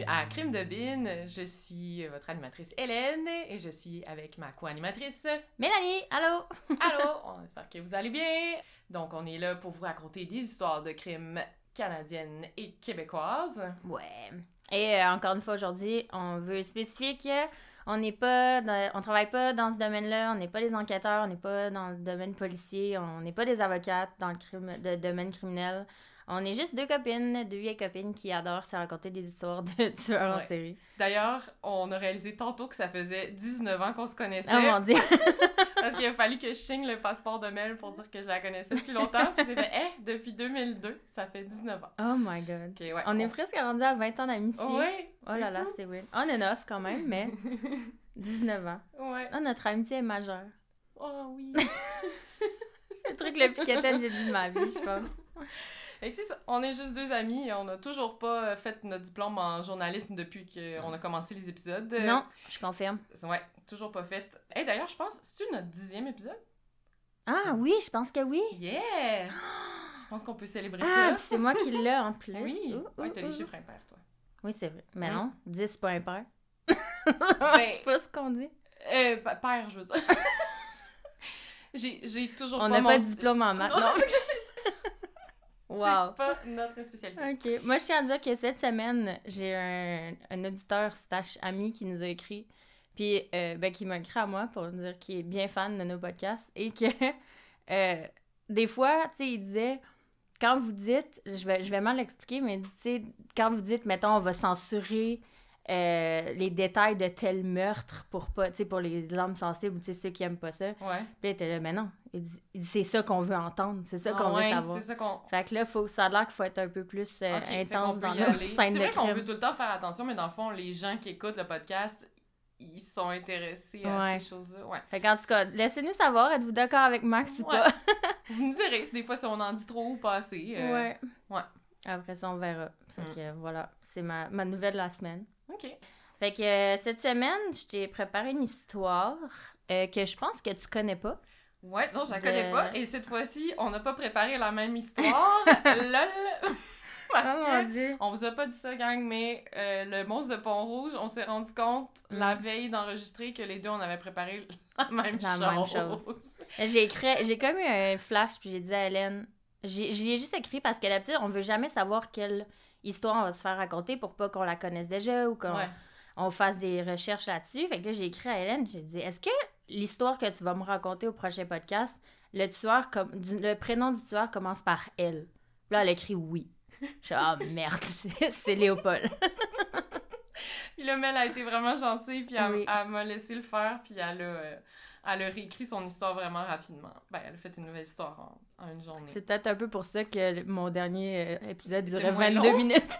à Crime de Bin. Je suis votre animatrice Hélène et je suis avec ma co-animatrice Mélanie, allô? Allô, on espère que vous allez bien. Donc, on est là pour vous raconter des histoires de crimes canadiennes et québécoises. Ouais. Et encore une fois, aujourd'hui, on veut spécifier qu'on n'est pas on travaille pas dans ce domaine-là, on n'est pas des enquêteurs, on n'est pas dans le domaine policier, on n'est pas des avocates dans le domaine criminel. On est juste deux vieilles copines qui adorent se raconter des histoires de tueurs en série. D'ailleurs, on a réalisé tantôt que ça faisait 19 ans qu'on se connaissait. Oh mon Dieu! Parce qu'il a fallu que je signe le passeport de Mel pour dire que je la connaissais depuis longtemps. Puis c'est fait, depuis 2002, ça fait 19 ans. Oh my God. Okay, ouais, on est presque rendu à 20 ans d'amitié. Ouais, oh là là, c'est weird. On and off quand même, mais 19 ans. Ouais. Oh, notre amitié est majeure. Oh oui! C'est le truc le plus quétaine que j'ai dit de ma vie, je pense. Et tu sais, on est juste deux amis et on n'a toujours pas fait notre diplôme en journalisme depuis qu'on a commencé les épisodes. Non, je confirme. Ouais, toujours pas fait. Hey, d'ailleurs, je pense, c'est-tu notre 10e épisode? Ah oui, je pense que oui. Yeah! Je pense qu'on peut célébrer ça. Ah, puis c'est moi qui l'ai en plus. Oui, ouais, t'as les chiffres impairs, toi. Oui, c'est vrai. Mais non, 10, c'est pas impair. Ben, je sais pas ce qu'on dit. Pair, je veux dire. j'ai toujours on pas n'a pas de diplôme en maths. Non, c'est ça que j'allais dire. Wow. C'est pas notre spécialité. OK. Moi, je tiens à dire que cette semaine, j'ai un auditeur / ami qui nous a écrit, puis qui m'a écrit à moi pour dire qu'il est bien fan de nos podcasts et que des fois, tu sais, il disait, quand vous dites, je vais mal l'expliquer, mais tu sais, quand vous dites, mettons, on va censurer les détails de tel meurtre pour pas, tu sais, pour les âmes sensibles ou tu sais, ceux qui aiment pas ça. Ouais. Puis là, il était là, mais non. Il dit c'est ça qu'on veut entendre, c'est ça qu'on veut savoir. C'est ça qu'on... Fait que là, ça a l'air qu'il faut être un peu plus intense dans nos scènes de crime. C'est vrai qu'on veut tout le temps faire attention, mais dans le fond, les gens qui écoutent le podcast, ils sont intéressés à ces choses-là. Ouais. Fait qu'en tout cas, laissez-nous savoir, êtes-vous d'accord avec Max ou pas? Vous nous direz, des fois, si on en dit trop ou pas assez. Ouais. Ouais. Après ça, on verra. Fait que voilà, c'est ma nouvelle de la semaine. OK. Fait que cette semaine, je t'ai préparé une histoire que je pense que tu connais pas. Ouais, non, je la connais pas. Et cette fois-ci, on n'a pas préparé la même histoire. Lol! Parce que on vous a pas dit ça, gang, mais le monstre de Pont-Rouge, on s'est rendu compte la veille d'enregistrer que les deux, on avait préparé la même chose. J'ai comme eu un flash, puis j'ai dit à Hélène, j'y ai juste écrit parce que d'habitude, on veut jamais savoir quelle histoire on va se faire raconter pour pas qu'on la connaisse déjà ou qu'on fasse des recherches là-dessus. Fait que là, j'ai écrit à Hélène, j'ai dit, est-ce que l'histoire que tu vas me raconter au prochain podcast, le prénom du tueur commence par L? Puis là, elle a écrit oui. Je suis merde, c'est Léopold. Puis là, Mel a été vraiment gentille, puis elle m'a laissé le faire, puis elle a réécrit son histoire vraiment rapidement. Ben, elle a fait une nouvelle histoire en une journée. C'est peut-être un peu pour ça que mon dernier épisode durait 22 minutes.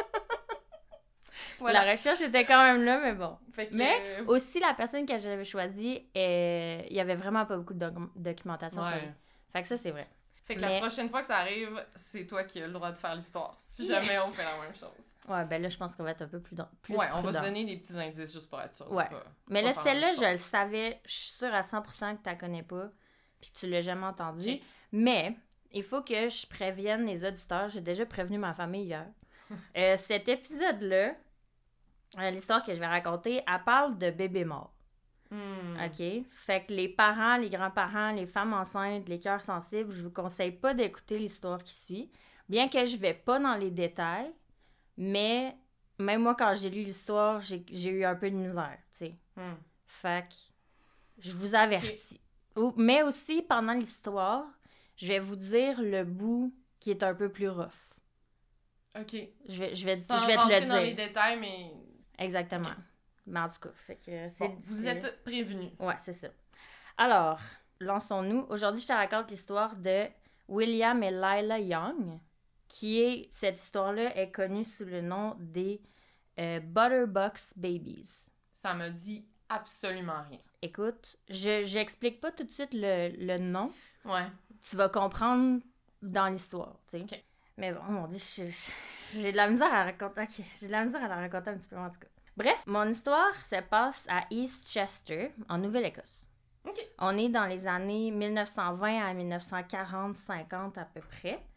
Voilà. La recherche était quand même là, mais bon. Mais aussi, la personne que j'avais choisie, il y avait vraiment pas beaucoup de documentation sur lui. Fait que ça, c'est vrai. Fait que la prochaine fois que ça arrive, c'est toi qui as le droit de faire l'histoire. Si jamais on fait la même chose. Ouais, ben là, je pense qu'on va être un peu plus on va se donner des petits indices juste pour être sûr. Ouais. Mais là, celle-là, je le savais, je suis sûre à 100% que tu la connais pas, puis que tu l'as jamais entendue. Okay. Mais il faut que je prévienne les auditeurs. J'ai déjà prévenu ma famille hier. Cet épisode-là, l'histoire que je vais raconter, elle parle de bébés morts. OK? Fait que les parents, les grands-parents, les femmes enceintes, les cœurs sensibles, je vous conseille pas d'écouter l'histoire qui suit. Bien que je vais pas dans les détails, mais même moi, quand j'ai lu l'histoire, j'ai eu un peu de misère, tu sais. Fait que je vous avertis. Okay. Mais aussi, pendant l'histoire, je vais vous dire le bout qui est un peu plus rough. OK. Je vais Sans te le dire. Dans les détails, mais... Exactement. Okay. Mais en tout cas, fait que vous êtes prévenus. Ouais, c'est ça. Alors, lançons-nous. Aujourd'hui, je te raconte l'histoire de William et Lila Young, cette histoire-là est connue sous le nom des Butterbox Babies. Ça me dit absolument rien. Écoute, j'explique pas tout de suite le nom. Ouais. Tu vas comprendre dans l'histoire, tu sais. Okay. Mais bon, on dit, j'ai de la misère à raconter. Okay. J'ai de la misère à la raconter un petit peu, en tout cas. Bref, mon histoire se passe à East Chester, en Nouvelle-Écosse. Okay. On est dans les années 1920 à 1940-50 à peu près.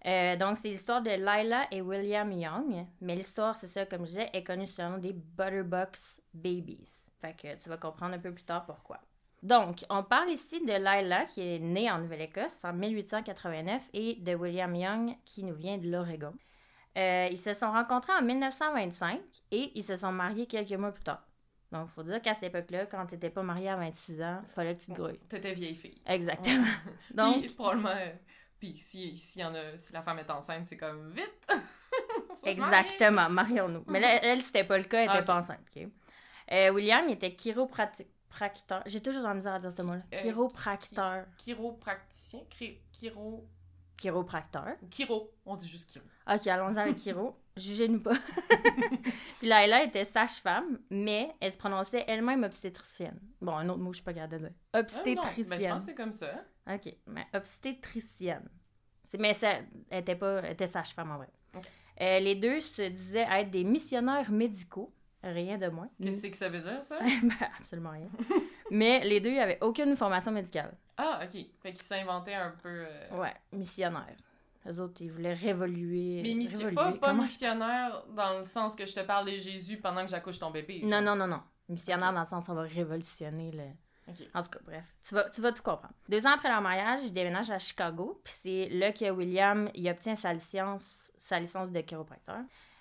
Donc, c'est l'histoire de Lila et William Young. Mais l'histoire, c'est ça, comme je disais, est connue sous le nom des Butterbox Babies. Fait que tu vas comprendre un peu plus tard pourquoi. Donc, on parle ici de Lila, qui est née en Nouvelle-Écosse en 1889, et de William Young, qui nous vient de l'Oregon. Ils se sont rencontrés en 1925 et ils se sont mariés quelques mois plus tard. Donc, il faut dire qu'à cette époque-là, quand tu n'étais pas mariée à 26 ans, il fallait que tu te grouilles. T'étais vieille fille. Exactement. Donc, puis, probablement, puis si la femme est enceinte, c'est comme vite! Exactement, marions-nous. Mais là, elle, c'était pas le cas, elle n'était pas enceinte. Okay? William, il était chiropracteur. J'ai toujours de la misère à dire ce mot-là. Chiropracteur. Chiropracticien? Chiropracteur. Chiro. On dit juste chiro. OK, allons-y avec chiro. Jugez-nous pas. Puis Laila était sage-femme, mais elle se prononçait elle-même obstétricienne. Bon, un autre mot, je suis pas capable de dire. Obstétricienne. Non, mais je pense que c'est comme ça. OK, mais obstétricienne. Mais elle était sage-femme en vrai. Okay. Les deux se disaient être des missionnaires médicaux. Rien de moins. Qu'est-ce que ça veut dire, ça? Ben, absolument rien. Mais les deux, ils n'avaient aucune formation médicale. Ah, OK. Fait qu'ils s'inventaient un peu... Ouais, missionnaires. Eux autres, ils voulaient révoluer... Mais pas missionnaire dans le sens que je te parle de Jésus pendant que j'accouche ton bébé. Non. Missionnaire dans le sens où on va révolutionner le... Okay. En tout cas, bref, tu vas tout comprendre. 2 ans après leur mariage, ils déménagent à Chicago, puis c'est là que William il obtient sa licence de chiropracteur.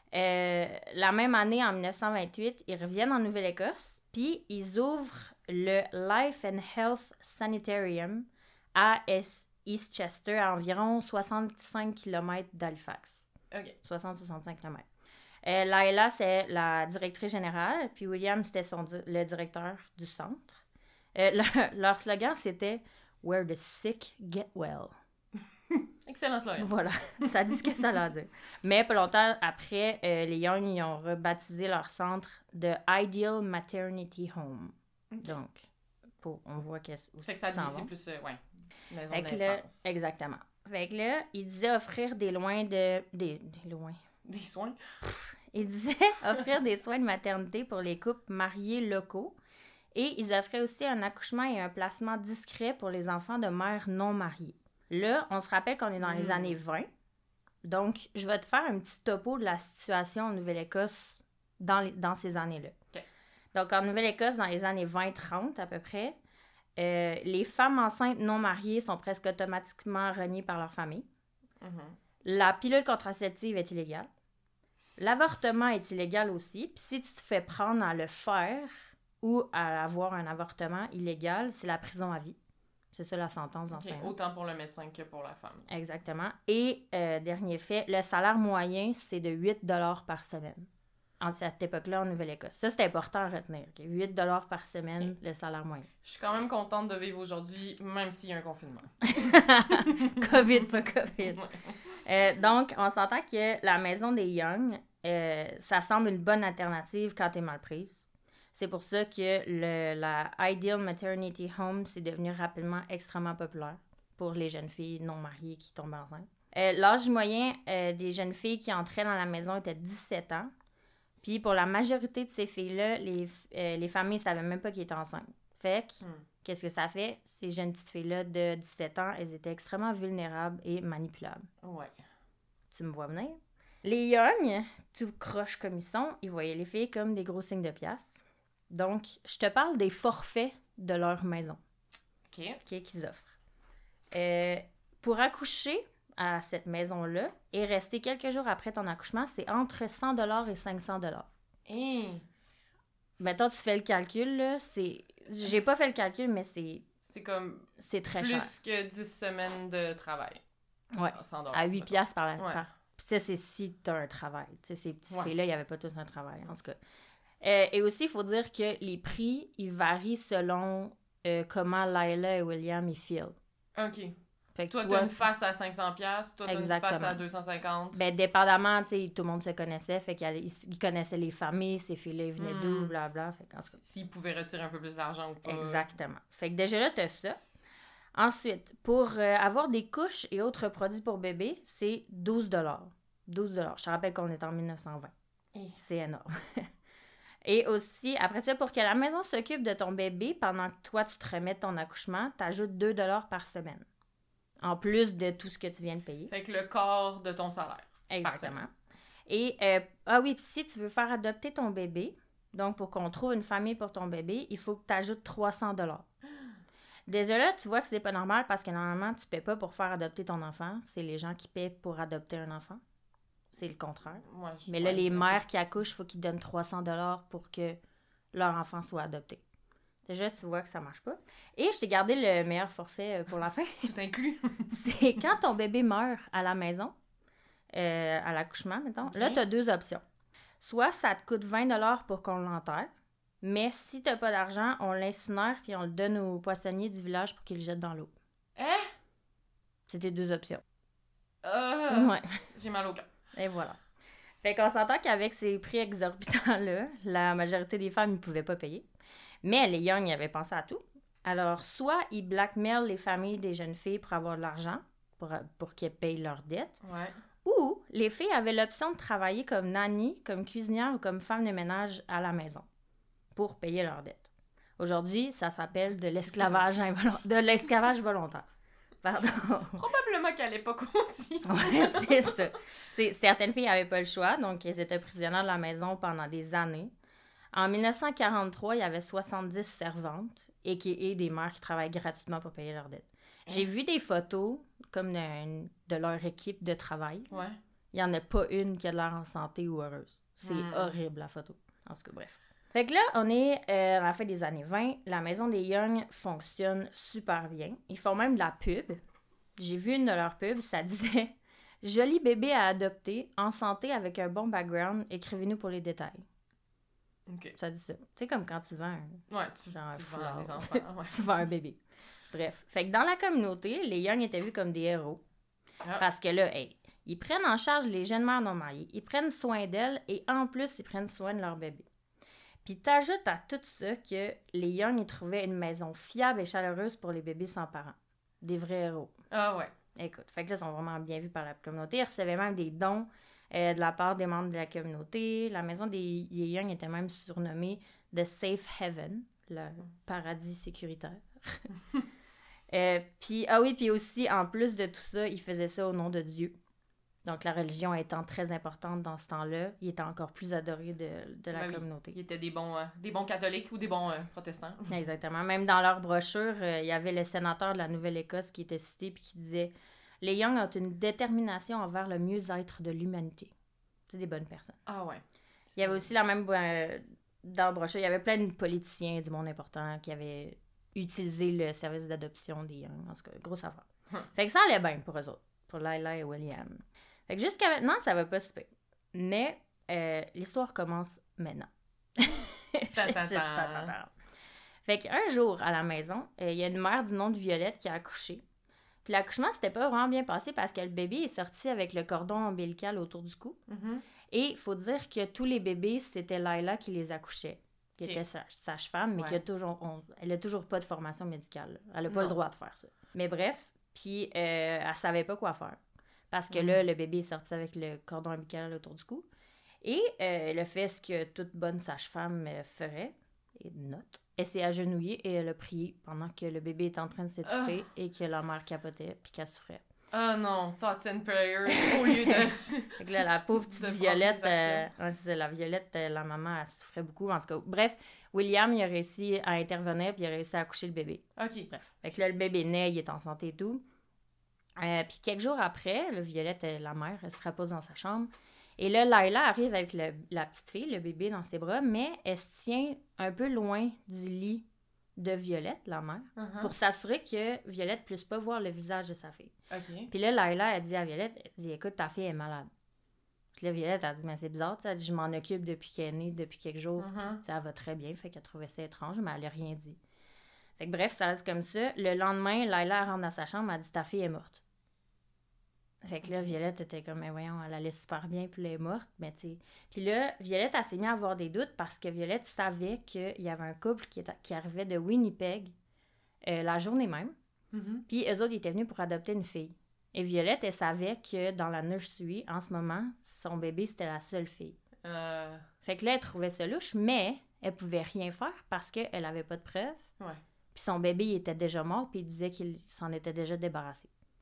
La même année, en 1928, ils reviennent en Nouvelle-Écosse, puis ils ouvrent le Life and Health Sanitarium à Eastchester, à environ 65 km d'Halifax. OK. 60-65 km. Lila, c'est la directrice générale, puis William, c'était le directeur du centre. Leur slogan, c'était « Where the sick get well ». Excellent slogan. Voilà, ça dit ce que ça veut dire. Mais pas longtemps après, les Young, ils ont rebaptisé leur centre de Ideal Maternity Home. Okay. Donc, on voit qu'est-ce que ça dit, c'est plus, maison de naissance. Exactement. Fait que là, ils disaient offrir des soins? Ils disaient offrir des soins de maternité pour les couples mariés locaux. Et ils offraient aussi un accouchement et un placement discret pour les enfants de mères non mariées. Là, on se rappelle qu'on est dans les années 20. Donc, je vais te faire un petit topo de la situation en Nouvelle-Écosse dans ces années-là. Okay. Donc, en Nouvelle-Écosse, dans les années 20-30 à peu près, les femmes enceintes non mariées sont presque automatiquement reniées par leur famille. Mm-hmm. La pilule contraceptive est illégale. L'avortement est illégal aussi. Puis si tu te fais prendre à le faire ou à avoir un avortement illégal, c'est la prison à vie. C'est ça la sentence dans ce cas-là. Autant pour le médecin que pour la femme. Exactement. Et dernier fait, le salaire moyen, c'est de 8 $, par semaine. À cette époque-là, en Nouvelle-Écosse. Ça, c'est important à retenir. Okay? 8 $ par semaine, le salaire moyen. Je suis quand même contente de vivre aujourd'hui, même s'il y a un confinement. COVID, pas COVID. Donc, on s'entend que la maison des Young, ça semble une bonne alternative quand t'es mal prise. C'est pour ça que la Ideal Maternity Home, c'est devenu rapidement extrêmement populaire pour les jeunes filles non mariées qui tombent enceintes. L'âge moyen des jeunes filles qui entraient dans la maison était 17 ans. Puis pour la majorité de ces filles-là, les familles ne savaient même pas qu'ils étaient enceintes. Fait que, qu'est-ce que ça fait? Ces jeunes petites filles-là de 17 ans, elles étaient extrêmement vulnérables et manipulables. Ouais. Tu me vois venir? Les Young, tout croche comme ils sont, ils voyaient les filles comme des gros signes de pièces. Donc, je te parle des forfaits de leur maison. OK. Qu'ils offrent. Pour accoucher à cette maison-là et rester quelques jours après ton accouchement, c'est entre 100 $ et 500 $. Mettons, tu fais le calcul, là, c'est... J'ai pas fait le calcul, mais c'est... C'est comme... C'est très plus cher. Que 10 semaines de travail. Ouais. 100 $. À 8 $ par la semaine. Puis ça, c'est si t'as un travail. Tu sais, ces petites filles-là, il n'y avait pas tous un travail, en tout cas. Et aussi, il faut dire que les prix, ils varient selon comment Lila et William ils filent. OK. Fait que toi, t'as une face à 500$, toi, t'as une face à 250$. Ben, dépendamment, tu sais, tout le monde se connaissait, fait qu'ils connaissaient les familles, ces filles-là, ils venaient d'où, blablabla. S'ils pouvaient retirer un peu plus d'argent ou pas. Exactement. Fait que déjà là, t'as ça. Ensuite, pour avoir des couches et autres produits pour bébé, c'est 12 $. 12 $. Je te rappelle qu'on est en 1920. C'est énorme. Et aussi, après ça, pour que la maison s'occupe de ton bébé pendant que toi, tu te remets de ton accouchement, t'ajoutes 2 $ par semaine. En plus de tout ce que tu viens de payer. Fait que le quart de ton salaire. Exactement. Et, oui, si tu veux faire adopter ton bébé, donc pour qu'on trouve une famille pour ton bébé, il faut que tu ajoutes 300 $. Déjà là, tu vois que c'est pas normal parce que normalement, tu paies pas pour faire adopter ton enfant. C'est les gens qui paient pour adopter un enfant. C'est le contraire. Ouais, mais là, les mères qui accouchent, il faut qu'ils donnent 300 $ pour que leur enfant soit adopté. Déjà, tu vois que ça marche pas. Et je t'ai gardé le meilleur forfait pour la fin. Tout inclus. C'est quand ton bébé meurt à la maison, à l'accouchement, mettons. Okay. Là, tu as 2 options. Soit ça te coûte 20 $ pour qu'on l'enterre, mais si t'as pas d'argent, on l'incinère puis on le donne aux poissonniers du village pour qu'ils le jettent dans l'eau. Hein? C'était 2 options. Ouais. J'ai mal au cœur. Et voilà. Fait qu'on s'entend qu'avec ces prix exorbitants-là, la majorité des femmes ne pouvaient pas payer. Mais les Young avaient pensé à tout. Alors, soit ils blackmailent les familles des jeunes filles pour avoir de l'argent, pour qu'elles payent leurs dettes. Ouais. Ou les filles avaient l'option de travailler comme nanny, comme cuisinière ou comme femme de ménage à la maison pour payer leurs dettes. Aujourd'hui, ça s'appelle de l'esclavage volontaire. Pardon. Probablement qu'à l'époque aussi. Ouais, c'est ça. Certaines filles n'avaient pas le choix, donc elles étaient prisonnières de la maison pendant des années. En 1943, il y avait 70 servantes et des mères qui travaillent gratuitement pour payer leurs dettes. J'ai vu des photos comme de leur équipe de travail. Ouais. Il n'y en a pas une qui a de l'air en santé ou heureuse. C'est horrible, la photo. En tout cas, bref. Fait que là, on est à la fin des années 20. La maison des Young fonctionne super bien. Ils font même de la pub. J'ai vu une de leurs pubs, ça disait « Joli bébé à adopter, en santé avec un bon background, écrivez-nous pour les détails. » Okay. Ça dit ça. Tu sais, comme quand tu vends tu vends des enfants. Ouais. Tu vends un bébé. Bref. Fait que dans la communauté, les Young étaient vus comme des héros. Ah. Parce que là, ils prennent en charge les jeunes mères non mariées. Ils prennent soin d'elles et en plus, ils prennent soin de leur bébé. Puis t'ajoutes à tout ça que les Young, ils trouvaient une maison fiable et chaleureuse pour les bébés sans parents. Des vrais héros. Ah ouais. Écoute, fait que là, ils sont vraiment bien vus par la communauté. Ils recevaient même des dons de la part des membres de la communauté. La maison des Young était même surnommée The Safe Heaven, le paradis sécuritaire. Puis aussi, en plus de tout ça, ils faisaient ça au nom de Dieu. Donc, la religion étant très importante dans ce temps-là, il était encore plus adoré de la communauté. Ils étaient des bons catholiques ou des bons protestants. Exactement. Même dans leur brochure, il y avait le sénateur de la Nouvelle-Écosse qui était cité puis qui disait « Les Young ont une détermination envers le mieux-être de l'humanité. » C'est des bonnes personnes. Ah ouais. Il y avait aussi la même... dans la brochure, il y avait plein de politiciens du monde important qui avaient utilisé le service d'adoption des Young. En tout cas, grosse affaire. Fait que ça allait bien pour eux autres, pour Lila et William. Fait que jusqu'à maintenant, ça va pas se faire. Mais l'histoire commence maintenant. Fait qu'un jour, à la maison, il y a une mère du nom de Violette qui a accouché. Puis l'accouchement, c'était pas vraiment bien passé parce que le bébé est sorti avec le cordon ombilical autour du cou. Mm-hmm. Et il faut dire que tous les bébés, c'était Lila qui les accouchait, qui était sage-femme, mais elle a toujours pas de formation médicale. Elle a pas le droit de faire ça. Mais bref, puis elle savait pas quoi faire. Parce que là, le bébé est sorti avec le cordon ombilical autour du cou. Et elle a fait ce que toute bonne sage-femme ferait, et note. Elle s'est agenouillée et elle a prié pendant que le bébé était en train de s'étouffer et que la mère capotait puis qu'elle souffrait. Ah non, thoughts and prayers au lieu de... Fait que là, la pauvre petite Violette, la Violette, la maman, elle souffrait beaucoup. En tout cas, bref, William, il a réussi à intervenir puis il a réussi à accoucher le bébé. OK. Bref, fait que là, le bébé naît, il est en santé et tout. Puis quelques jours après, Violette, la mère, elle se repose dans sa chambre. Et là, Lila arrive avec la petite fille, le bébé dans ses bras, mais elle se tient un peu loin du lit de Violette, la mère, pour s'assurer que Violette ne puisse pas voir le visage de sa fille. Okay. Puis là, Lila, elle dit à Violette, elle dit, écoute, ta fille est malade. Puis là, Violette, elle dit, mais c'est bizarre, elle dit, je m'en occupe depuis qu'elle est née, depuis quelques jours, puis elle va très bien, fait qu'elle trouvait ça étrange, mais elle n'a rien dit. Fait que bref, ça reste comme ça. Le lendemain, Lila rentre dans sa chambre, elle dit, ta fille est morte. Fait que là, Violette était comme, mais voyons, elle allait super bien, puis elle est morte, mais tu sais. Puis là, Violette, elle s'est mise à avoir des doutes parce que Violette savait qu'il y avait un couple qui arrivait de Winnipeg la journée même. Mm-hmm. Puis eux autres, ils étaient venus pour adopter une fille. Et Violette, elle savait que dans la nursery, en ce moment, son bébé, c'était la seule fille. Fait que là, elle trouvait ça louche, mais elle pouvait rien faire parce qu'elle avait pas de preuves. Ouais. Puis son bébé, il était déjà mort, puis il disait qu'il s'en était déjà débarrassé.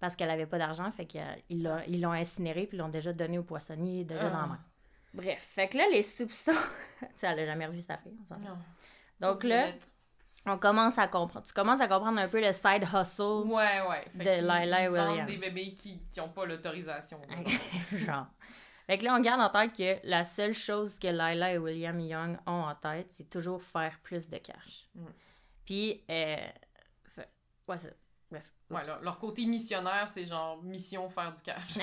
parce qu'elle avait pas d'argent, fait qu'ils l'ont incinérée, puis ils l'ont déjà donné au poissonnier, déjà dans la main. Bref, fait que là, les soupçons... tu sais, elle a jamais revu sa fille, on s'en Non. Donc là, on commence à comprendre. Tu commences à comprendre un peu le side hustle de Lila et William. Vendent des bébés qui n'ont pas l'autorisation. Genre. Fait que là, on garde en tête que la seule chose que Lila et William Young ont en tête, c'est toujours faire plus de cash. Puis, ouais, c'est ça. Bref. Ouais, leur côté missionnaire, c'est genre mission faire du cash.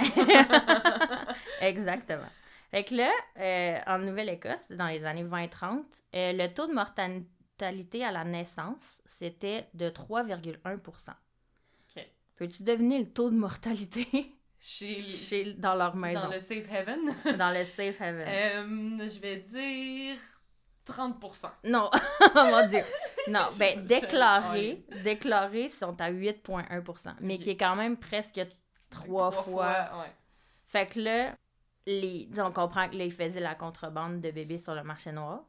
Exactement. Fait que là, en Nouvelle-Écosse, dans les années 20-30, le taux de mortalité à la naissance, c'était de 3,1 %. OK. Peux-tu deviner le taux de mortalité dans leur maison? Dans le safe haven? Dans le safe haven. Je vais dire 30 %. Non, oh mon Dieu. Non, ben déclarés, ils sont à 8,1 %, mais qui est quand même presque 3 fois. Ouais. Fait que là, on comprend que là, ils faisaient la contrebande de bébés sur le marché noir.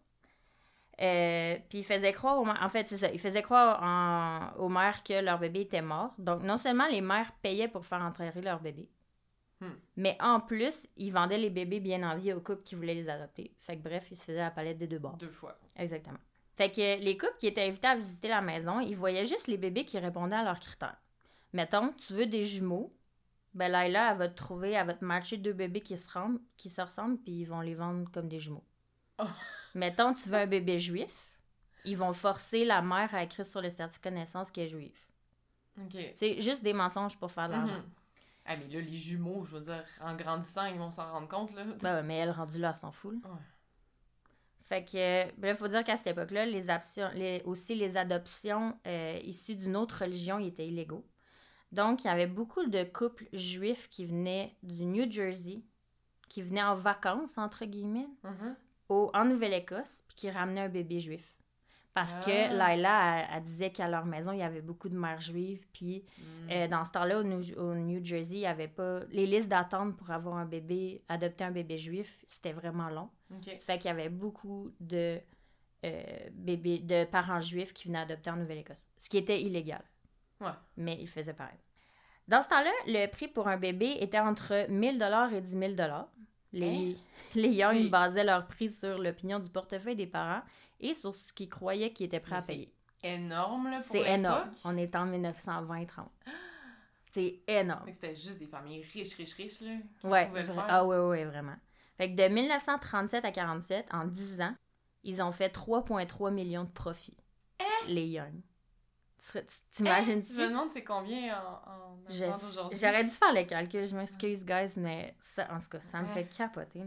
Puis ils faisaient croire aux mères... En fait, c'est ça. Ils faisaient croire aux mères que leur bébé était mort. Donc, non seulement les mères payaient pour faire enterrer leur bébé, mais en plus, ils vendaient les bébés bien en vie aux couples qui voulaient les adopter. Fait que bref, ils se faisaient la palette des deux bords. 2 fois. Exactement. Fait que les couples qui étaient invités à visiter la maison, ils voyaient juste les bébés qui répondaient à leurs critères. Mettons, tu veux des jumeaux, ben Lila, elle va te matcher 2 bébés qui se ressemblent, puis ils vont les vendre comme des jumeaux. Oh. Mettons, tu veux un bébé juif, ils vont forcer la mère à écrire sur le certificat de naissance qu'elle est juive. OK. C'est juste des mensonges pour faire de l'argent. Ah, mais là, les jumeaux, je veux dire, en grandissant, ils vont s'en rendre compte, là. Ben ouais, mais elle, rendue là, elle s'en fout. Ouais. Fait que, bref, faut dire qu'à cette époque-là, les adoptions issues d'une autre religion, ils étaient illégaux. Donc, il y avait beaucoup de couples juifs qui venaient du New Jersey, qui venaient en vacances, entre guillemets, en Nouvelle-Écosse, puis qui ramenaient un bébé juif. Parce que Lila, elle disait qu'à leur maison, il y avait beaucoup de mères juives, puis dans ce temps-là, au New Jersey, il y avait pas... Les listes d'attente pour avoir un bébé, adopter un bébé juif, c'était vraiment long. Fait qu'il y avait beaucoup de parents juifs qui venaient adopter en Nouvelle-Écosse, ce qui était illégal. Ouais. Mais ils faisaient pareil. Dans ce temps-là, le prix pour un bébé était entre 1 000 et 10 000 Les Young basaient leur prix sur l'opinion du portefeuille des parents et sur ce qu'ils croyaient qu'ils étaient prêts à payer. C'est énorme, là, pour l'époque. C'est énorme. On est en 1920-30. C'est énorme. Fait que c'était juste des familles riches, là. Ouais, ouais, vraiment. Fait que de 1937 à 47, en 10 ans, ils ont fait 3,3 millions de profits. Les Young. T'imagines-tu? Je me demande c'est combien en argent d'aujourd'hui. J'aurais dû faire le calcul, je m'excuse, guys, mais ça, en tout cas, ça me fait capoter.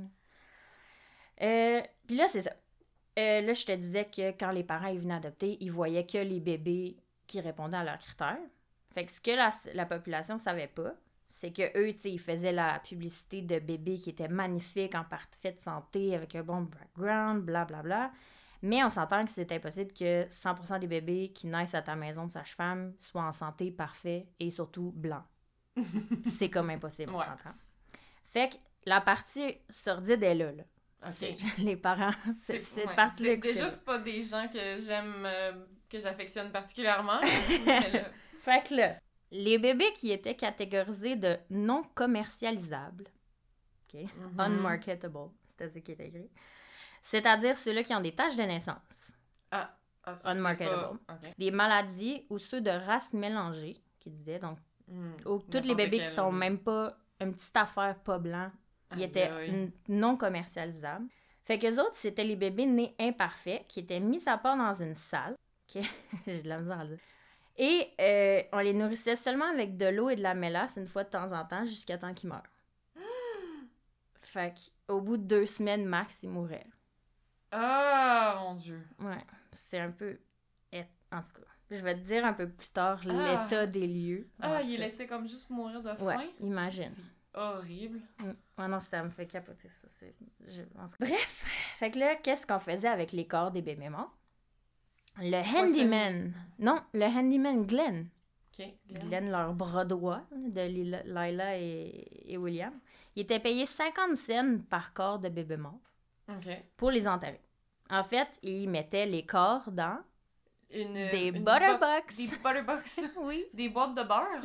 Puis là, c'est ça. Là, je te disais que quand les parents ils venaient adopter, ils voyaient que les bébés qui répondaient à leurs critères. Fait que ce que la population savait pas, c'est que eux, tu sais, ils faisaient la publicité de bébés qui étaient magnifiques, en parfaite santé, avec un bon background, blablabla. Mais on s'entend que c'est impossible que 100% des bébés qui naissent à ta maison de sage-femme soient en santé, parfait et surtout blancs. C'est comme impossible, on s'entend. Fait que la partie sordide est là. Okay. Les parents, c'est cette partie-là. Déjà, c'est pas des gens que j'aime, que j'affectionne particulièrement. Fait que là, les bébés qui étaient catégorisés de non commercialisables, unmarketable, c'était ce qui était écrit, c'est-à-dire ceux-là qui ont des taches de naissance. Unmarketable. Des maladies ou ceux de race mélangée, qui disaient, donc, tous les bébés qui sont même pas une petite affaire pas blanc, ils étaient non commercialisables. Fait qu'eux autres, c'était les bébés nés imparfaits qui étaient mis à part dans une salle. J'ai de la misère à le dire. Et on les nourrissait seulement avec de l'eau et de la mélasse une fois de temps en temps jusqu'à temps qu'ils meurent. Fait qu'au bout de 2 semaines max, ils mouraient. Ah, mon Dieu. Ouais, c'est un peu... En tout cas, je vais te dire un peu plus tard l'état des lieux. Il laissait comme juste mourir de faim? Ouais, imagine. C'est horrible. Non, ça me fait capoter, ça. Bref, fait que là, qu'est-ce qu'on faisait avec les corps des bébés morts? Le handyman. Non, le handyman Glenn. Glenn, leur bras droit de Lila et William. Il était payé 50 cents par corps de bébé mort pour les enterrer. En fait, il mettait les corps dans des butterbox. Des butterbox? Oui. Des boîtes de beurre?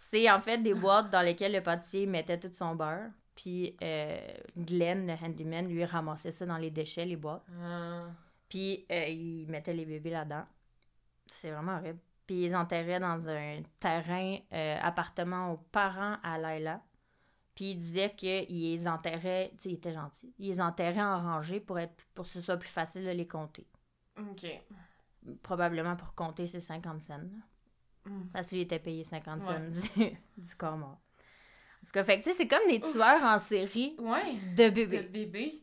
C'est en fait des boîtes dans lesquelles le pâtissier mettait tout son beurre. Puis Glenn, le handyman, lui ramassait ça dans les déchets, les boîtes. Puis il mettait les bébés là-dedans. C'est vraiment horrible. Puis ils les enterraient dans un terrain appartement aux parents à Layla. Puis il disait qu'ils les enterraient, tu sais, il était gentil. Ils les enterraient en rangée pour que ce soit plus facile de les compter. OK. Probablement pour compter ses 50 cents. Parce que lui, il était payé 50 cents du corps mort. En tout cas, fait que, tu sais, c'est comme des tueurs en série de bébés. De bébés.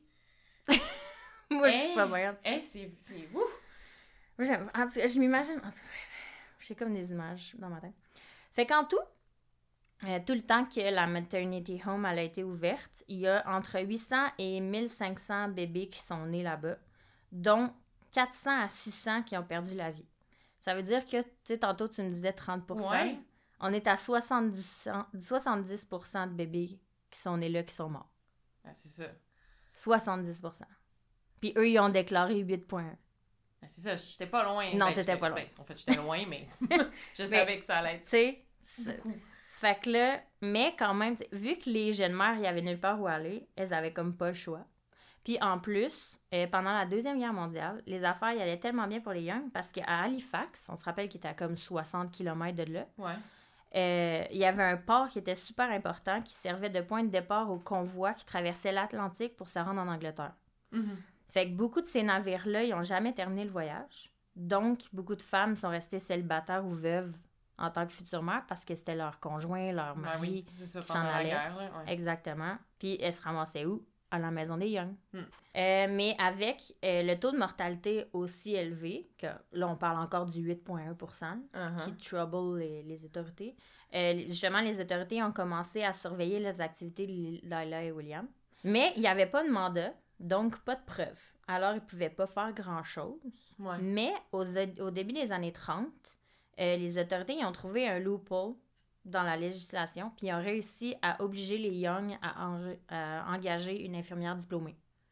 Moi, je suis pas bien. C'est ouf! En tout cas, je m'imagine... J'ai comme des images dans ma tête. Fait qu'en tout, tout le temps que la maternity home elle a été ouverte, il y a entre 800 et 1500 bébés qui sont nés là-bas, dont 400 à 600 qui ont perdu la vie. Ça veut dire que, tu sais, tantôt, tu me disais 30%. Ouais. On est à 70% de bébés qui sont nés là qui sont morts. Ah, c'est ça. 70%. Puis eux, ils ont déclaré 8,1. Ah, c'est ça, j'étais pas loin. Non, t'étais pas loin. En fait, j'étais loin, mais je savais que ça allait être. Tu sais, fait que là, mais quand même, vu que les jeunes mères, il y avait nulle part où aller, elles avaient comme pas le choix. Puis en plus, pendant la Deuxième Guerre mondiale, les affaires y allaient tellement bien pour les Young parce qu'à Halifax, on se rappelle qu'il était à comme 60 km de là, il y avait un port qui était super important qui servait de point de départ aux convois qui traversaient l'Atlantique pour se rendre en Angleterre. Fait que beaucoup de ces navires-là, ils n'ont jamais terminé le voyage. Donc, beaucoup de femmes sont restées célibataires ou veuves en tant que futures mères parce que c'était leur conjoint, leur mari qui s'en allait. Exactement. Puis elles se ramassaient où? À la maison des Young. Mais avec le taux de mortalité aussi élevé, que là on parle encore du 8,1%, qui trouble les autorités, justement les autorités ont commencé à surveiller les activités de Layla et William. Mais il n'y avait pas de mandat, donc pas de preuves. Alors ils ne pouvaient pas faire grand-chose. Mais au début des années 30, les autorités ils ont trouvé un loophole dans la législation, puis ils ont réussi à obliger les Young à engager une infirmière diplômée.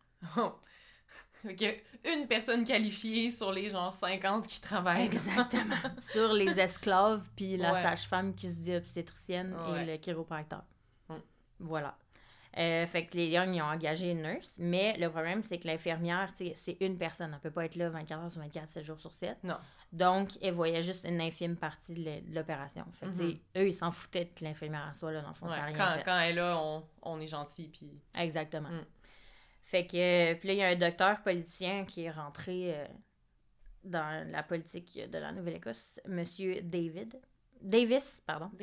Une personne qualifiée sur les genre 50 qui travaillent. Exactement. Sur les esclaves, puis la sage-femme qui se dit obstétricienne et le chiropracteur. Voilà. Fait que les Young, ils ont engagé une nurse, mais le problème, c'est que l'infirmière, c'est une personne. Elle peut pas être là 24 heures sur 24, 7 jours sur 7. Non. Donc, elle voyait juste une infime partie de l'opération. Fait que, eux, ils s'en foutaient que l'infirmière soit là, dans le fond, ça n'a rien fait. Quand elle est là, on est gentil, puis... Exactement. Fait que, puis là, il y a un docteur politicien qui est rentré dans la politique de la Nouvelle-Écosse, Monsieur Davis,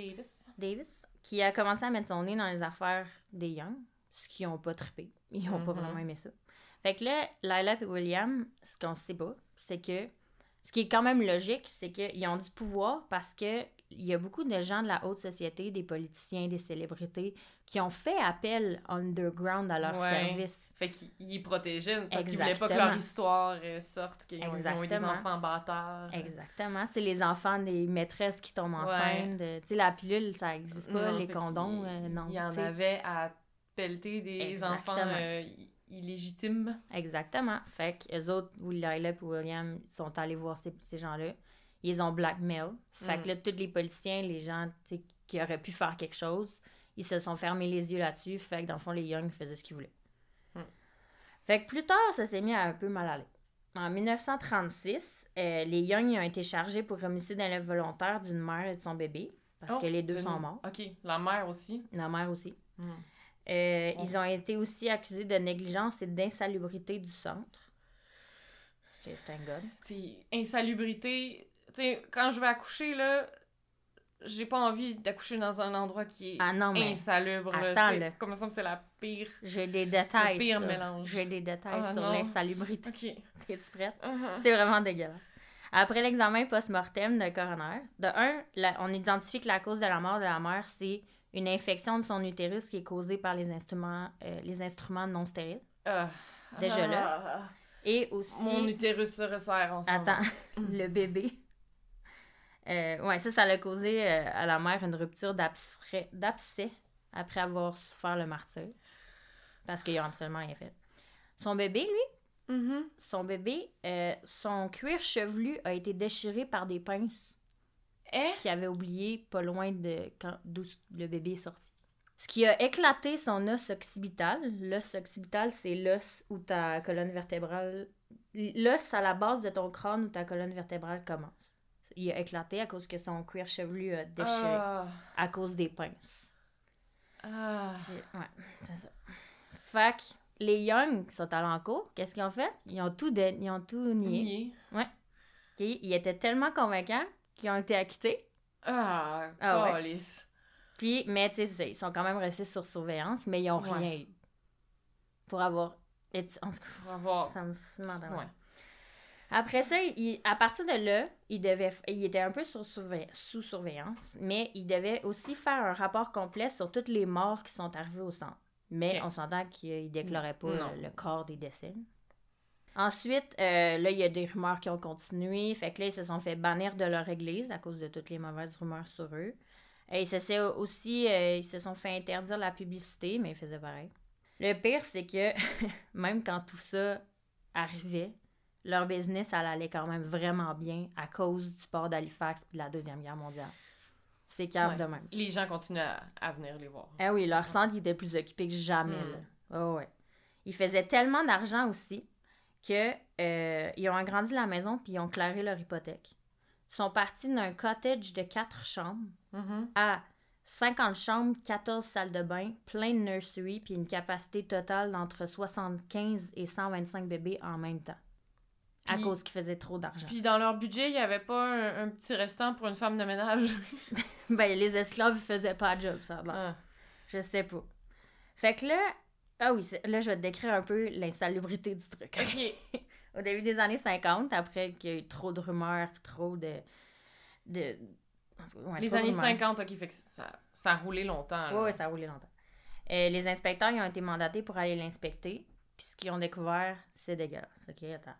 qui a commencé à mettre son nez dans les affaires des Young, ce qu'ils n'ont pas trippé. Ils n'ont pas vraiment aimé ça. Fait que là, Layla et William, ce qu'on ne sait pas, c'est que, ce qui est quand même logique, c'est qu'ils ont du pouvoir parce que il y a beaucoup de gens de la haute société, des politiciens, des célébrités, qui ont fait appel underground à leur service. Fait qu'ils protégeaient parce qu'ils voulaient pas que leur histoire sorte, qu'ils ont eu des enfants bâtards. Exactement. Tu sais, les enfants des maîtresses qui tombent enceintes. Tu sais, la pilule, ça n'existe pas. Les condoms, non. Il y en avait à pelleter des enfants illégitimes. Exactement. Fait qu'eux autres, Layla et William, sont allés voir ces gens-là. Ils ont blackmail. Fait que là, tous les politiciens, les gens qui auraient pu faire quelque chose, ils se sont fermés les yeux là-dessus. Fait que dans le fond, les Young faisaient ce qu'ils voulaient. Fait que plus tard, ça s'est mis à un peu mal aller. En 1936, les Young ont été chargés pour homicide involontaire d'une mère et de son bébé. Parce que les deux sont morts. OK. La mère aussi? La mère aussi. Ils ont été aussi accusés de négligence et d'insalubrité du centre. Thank God. Insalubrité... Tu sais, quand je vais accoucher, là, j'ai pas envie d'accoucher dans un endroit qui est insalubre. Attends, là. Comme ça, c'est la pire... J'ai des détails. Le pire mélange. J'ai des détails sur l'insalubrité. OK. T'es-tu prête? C'est vraiment dégueulasse. Après l'examen post-mortem de coroner, on identifie que la cause de la mort de la mère, c'est une infection de son utérus qui est causée par les instruments non stériles. Déjà là. Et aussi... Mon utérus se resserre en ce moment. Attends, le bébé... ça l'a causé à la mère une rupture d'abcès après avoir souffert le martyre. Parce qu'ils n'ont absolument rien fait. Son bébé, lui, son cuir chevelu a été déchiré par des pinces. qu'il avait oublié pas loin d'où le bébé est sorti. Ce qui a éclaté son os occipital. L'os occipital, c'est l'os où ta colonne vertébrale... L'os à la base de ton crâne où ta colonne vertébrale commence. Il a éclaté à cause que son cuir chevelu a déchiré à cause des pinces. Ouais, c'est ça. Fait que les Young sont allés en cours. Qu'est-ce qu'ils ont fait? Ils ont tout nié. Ouais. Okay. Ils étaient tellement convaincants qu'ils ont été acquittés. Police. Ouais. Puis, mais tu sais, ils sont quand même restés sur surveillance, mais ils n'ont rien eu. Pour avoir... Ça me demande. Ouais. Après ça, à partir de là, il était un peu sous surveillance, mais il devait aussi faire un rapport complet sur toutes les morts qui sont arrivées au centre. Mais on s'entend qu'il ne déclarait pas le corps des décès. Ensuite, là, il y a des rumeurs qui ont continué. Fait que là, ils se sont fait bannir de leur église à cause de toutes les mauvaises rumeurs sur eux. Ils se sont fait interdire la publicité, mais ils faisaient pareil. Le pire, c'est que même quand tout ça arrivait, leur business, elle allait quand même vraiment bien à cause du port d'Halifax et de la Deuxième Guerre mondiale. C'est cave de même. Les gens continuent à venir les voir. Ah oui, leur centre, il était plus occupé que jamais. Oh, ouais. Ils faisaient tellement d'argent aussi qu'ils ont agrandi la maison puis ils ont claré leur hypothèque. Ils sont partis d'un cottage de 4 chambres à 50 chambres, 14 salles de bain, plein de nursery puis une capacité totale d'entre 75 et 125 bébés en même temps. À cause qu'ils faisaient trop d'argent. Puis dans leur budget, il n'y avait pas un petit restant pour une femme de ménage? Ben, les esclaves, ils faisaient pas de job, ça. Je sais pas. Fait que là... Ah oui, là, je vais te décrire un peu l'insalubrité du truc. OK. Au début des années 50, après qu'il y a eu trop de rumeurs, trop de les années 50, OK, fait que ça a roulé longtemps. Oui, ça a roulé longtemps. Les inspecteurs, ils ont été mandatés pour aller l'inspecter, puis ce qu'ils ont découvert, c'est dégueulasse. OK, attends.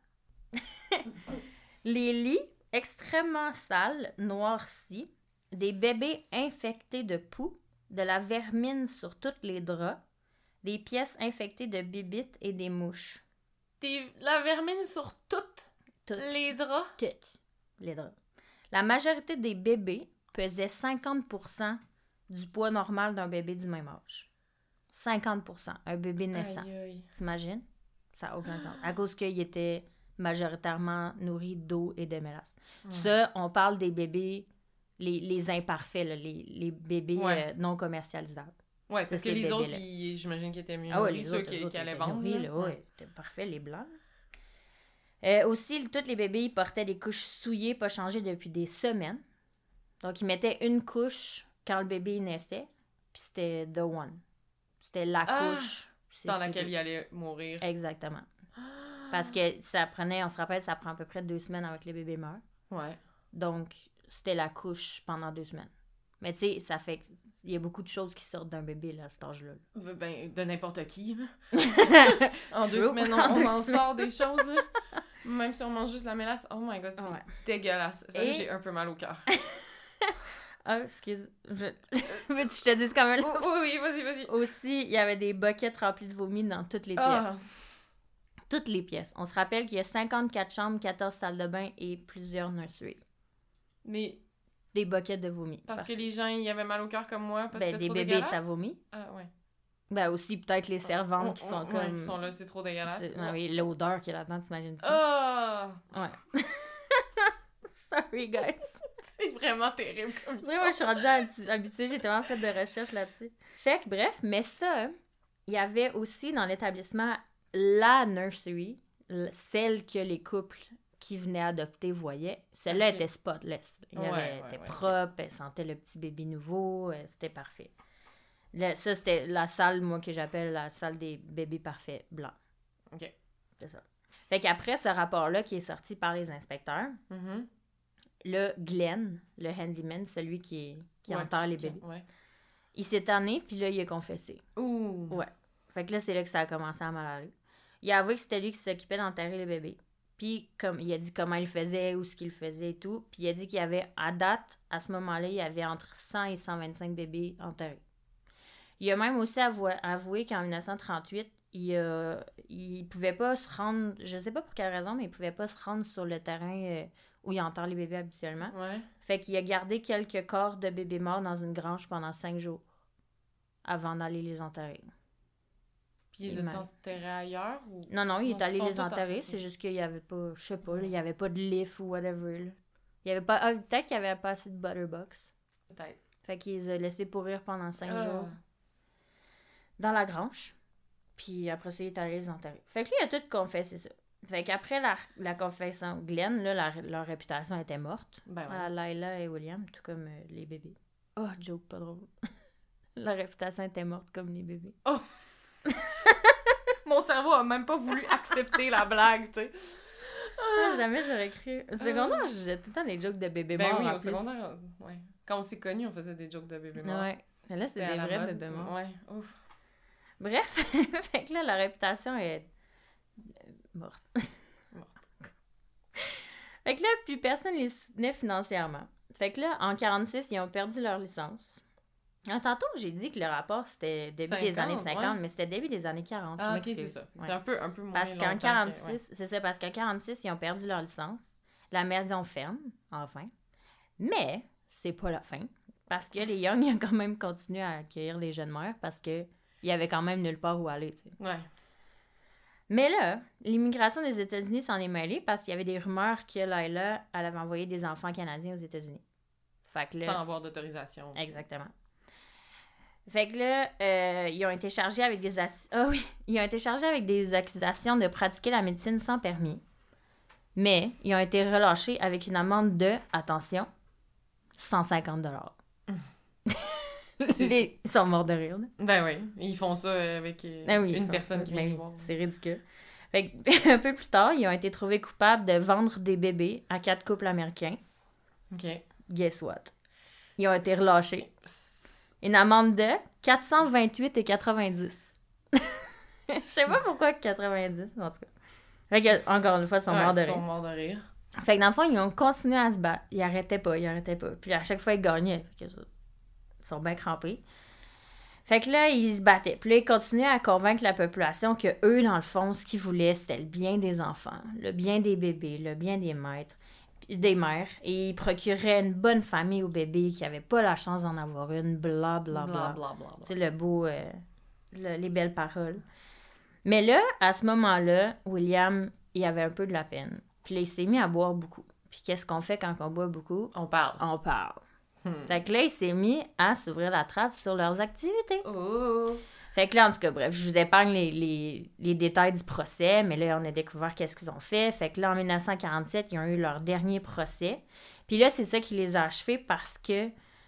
Les lits extrêmement sales, noircis, des bébés infectés de poux, de la vermine sur tous les draps, des pièces infectées de bibites et des mouches. La vermine sur toutes les draps? Toutes les draps. La majorité des bébés pesaient 50% du poids normal d'un bébé du même âge. 50%. Un bébé naissant. T'imagines? Ça n'a aucun sens. À cause qu'il était majoritairement nourri d'eau et de mélasse. Ça, on parle des bébés, les imparfaits, là, les bébés non commercialisables. Oui, parce que les autres, j'imagine qu'ils étaient mieux nourris, ceux qui allaient vendre. Oui, c'était parfait, les blancs. Aussi, tous les bébés, ils portaient des couches souillées, pas changées depuis des semaines. Donc, ils mettaient une couche quand le bébé naissait, puis c'était the one. C'était la couche. Dans laquelle il allait mourir. Exactement. Parce que ça prenait, on se rappelle, ça prend à peu près 2 semaines avant que le bébé meure. Ouais. Donc, c'était la couche pendant 2 semaines. Mais tu sais, ça fait que il y a beaucoup de choses qui sortent d'un bébé là, à cet âge-là. Ben, de n'importe qui. En 2 semaines, on en sort des choses. Là. Même si on mange juste la mélasse. Oh my God, c'est dégueulasse. Ça, j'ai un peu mal au cœur. Excuse. Veux-tu que je te dise quand même? Oui, vas-y. Aussi, il y avait des buckets remplis de vomi dans toutes les pièces. Toutes les pièces. On se rappelle qu'il y a 54 chambres, 14 salles de bain et plusieurs nurseries. Mais... Des buckets de vomi. Parce que les gens, ils avaient mal au cœur comme moi. Parce que des bébés, dégueulasse. Ça vomit. Ah, ouais. Ben aussi, peut-être les servantes qui sont comme... qui sont là, c'est trop dégueulasse. Oui, l'odeur qu'il y a là-dedans, t'imagines ça? Ouais. Sorry, guys. C'est vraiment terrible comme ça. Oui, moi, je suis rendue habituée. J'ai tellement fait de recherches là-dessus. Fait que, bref, mais ça, il y avait aussi dans l'établissement la nursery, celle que les couples qui venaient adopter voyaient. Celle-là était spotless. Elle était propre, elle sentait le petit bébé nouveau, c'était parfait. Ça, c'était la salle, moi, que j'appelle la salle des bébés parfaits blancs. OK. C'est ça. Fait qu'après ce rapport-là qui est sorti par les inspecteurs, là, Glenn, le handyman, celui qui enterre les bébés, il s'est tanné, puis là, il a confessé. Ouh! Ouais. Fait que là, c'est là que ça a commencé à mal aller. Il a avoué que c'était lui qui s'occupait d'enterrer les bébés. Puis, il a dit comment il faisait, où ce qu'il faisait et tout. Puis, il a dit qu'il y avait, à date, à ce moment-là, il y avait entre 100 et 125 bébés enterrés. Il a même aussi avoué qu'en 1938, il pouvait pas se rendre, je sais pas pour quelle raison, mais il pouvait pas se rendre sur le terrain où ils enterrent les bébés habituellement. Ouais. Fait qu'il a gardé quelques corps de bébés morts dans une grange pendant 5 jours avant d'aller les enterrer. Puis ils ont enterrés ailleurs? Ou... Non, il est allé les enterrer. C'est juste qu'il n'y avait pas, je sais pas, il n'y avait pas de lift ou whatever. Là. Il y avait pas, peut-être qu'il n'y avait pas assez de butterbox. Peut-être. Fait qu'il les a laissés pourrir pendant 5 jours dans la grange. Puis après ça, il est allé les enterrer. Fait que lui, il a tout confessé ça. Fait qu'après la confession, Glenn, là, leur réputation était morte. Ben ouais. À Lila et William, tout comme les bébés. Oh, joke, pas drôle. Leur réputation était morte comme les bébés. Oh! Mon cerveau a même pas voulu accepter la blague, tu sais. Jamais j'aurais cru. Au secondaire, j'ai tout le temps des jokes de bébés morts. Ben oui, au secondaire, ouais. Quand on s'est connus, on faisait des jokes de bébés morts. Ouais. Mais là, c'est des vrais bébés morts. Ouais, ouf. Bref, fait que là, la réputation est morte. Fait que là, plus personne les soutenait financièrement. Fait que là, en 46, ils ont perdu leur licence. Tantôt, j'ai dit que le rapport, c'était début des années 50, mais c'était début des années 40. Ah, ok, c'est ça. Ouais. C'est un peu moins parce qu'en 46, c'est ça, parce qu'en 46, ils ont perdu leur licence. La maison ferme, enfin. Mais, c'est pas la fin. Parce que les Young, ils ont quand même continué à accueillir les jeunes mères parce que il y avait quand même nulle part où aller, tu sais. Ouais. Mais là, l'immigration des États-Unis s'en est mêlée parce qu'il y avait des rumeurs que Lila, elle avait envoyé des enfants canadiens aux États-Unis. Fait que là, sans avoir d'autorisation. Exactement. Fait que là, ils ont été chargés avec ils ont été chargés avec des accusations de pratiquer la médecine sans permis. Mais ils ont été relâchés avec une amende de, attention, 150 $. Ils sont morts de rire. Là. Ben oui, ils font ça avec une personne qui vient les voir. C'est ridicule. Fait que, un peu plus tard, ils ont été trouvés coupables de vendre des bébés à 4 couples américains. OK. Guess what? Ils ont été relâchés. Une amende de 428,90 $. Je sais pas pourquoi 90, en tout cas. Fait que, encore une fois, ils sont morts de rire. Ils sont morts de rire. Fait que dans le fond, ils ont continué à se battre. Ils arrêtaient pas. Puis à chaque fois, ils gagnaient. Fait que ils sont bien crampés. Fait que là, ils se battaient. Puis là, ils continuaient à convaincre la population que eux, dans le fond, ce qu'ils voulaient, c'était le bien des enfants, le bien des bébés, le bien des mères. Et ils procuraient une bonne famille aux bébés qui n'avaient pas la chance d'en avoir une, blablabla. C'est le beau... les belles paroles. Mais là, à ce moment-là, William, il avait un peu de la peine. Puis là, il s'est mis à boire beaucoup. Puis qu'est-ce qu'on fait quand on boit beaucoup? On parle. Fait que là, il s'est mis à s'ouvrir la trappe sur leurs activités. Oh! Fait que là, en tout cas, bref, je vous épargne les détails du procès, mais là, on a découvert qu'est-ce qu'ils ont fait. Fait que là, en 1947, ils ont eu leur dernier procès. Puis là, c'est ça qui les a achevés parce que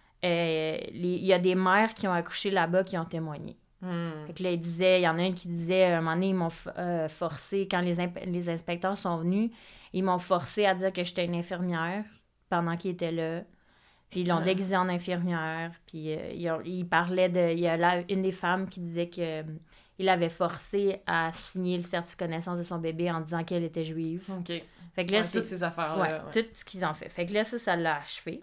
il y a des mères qui ont accouché là-bas qui ont témoigné. Fait que là, il y en a une qui disait, à un moment donné, ils m'ont forcé, quand les inspecteurs sont venus, ils m'ont forcé à dire que j'étais une infirmière pendant qu'ils étaient là. Puis ils l'ont déguisé en infirmière. Puis il parlait de... Il y a une des femmes qui disait qu'il avait forcé à signer le certificat de naissance de son bébé en disant qu'elle était juive. OK. Fait que là, toutes ces affaires-là. Ouais, tout ce qu'ils ont fait. Fait que là, ça l'a achevé.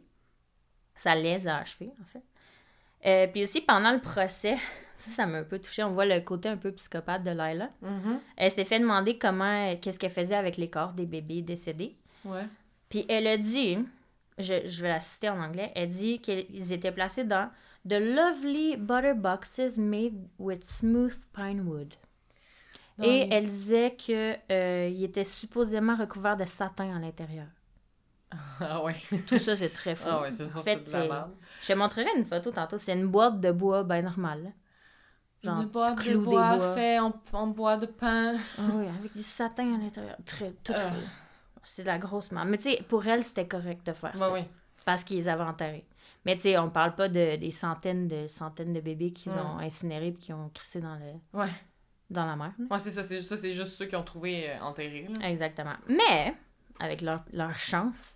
Ça les a achevés, en fait. Puis aussi, pendant le procès, ça m'a un peu touchée. On voit le côté un peu psychopathe de Lila. Mm-hmm. Elle s'est fait demander qu'est-ce qu'elle faisait avec les corps des bébés décédés. Ouais. Puis elle a dit... Je vais la citer en anglais. Elle dit qu'ils étaient placés dans « the lovely butter boxes made with smooth pine wood ». Et elle disait qu'ils étaient supposément recouverts de satin à l'intérieur. Ah ouais. Tout ça, c'est très fou. Ah ouais, c'est sûr, en fait, c'est de la merde. Je te montrerai une photo tantôt. C'est une boîte de bois bien normale. Genre, une boîte de bois fait en bois de pin. Ah oui, avec du satin à l'intérieur. Tout fou. C'est de la grosse merde. Mais tu sais, pour elle, c'était correct de faire ça. Oui. Parce qu'ils avaient enterré. Mais tu sais, on parle pas des centaines de bébés qu'ils ont incinérés et qui ont crissé dans la mer. Ouais, c'est ça. C'est juste ceux qui ont trouvé enterrés. Là. Exactement. Mais, avec leur chance,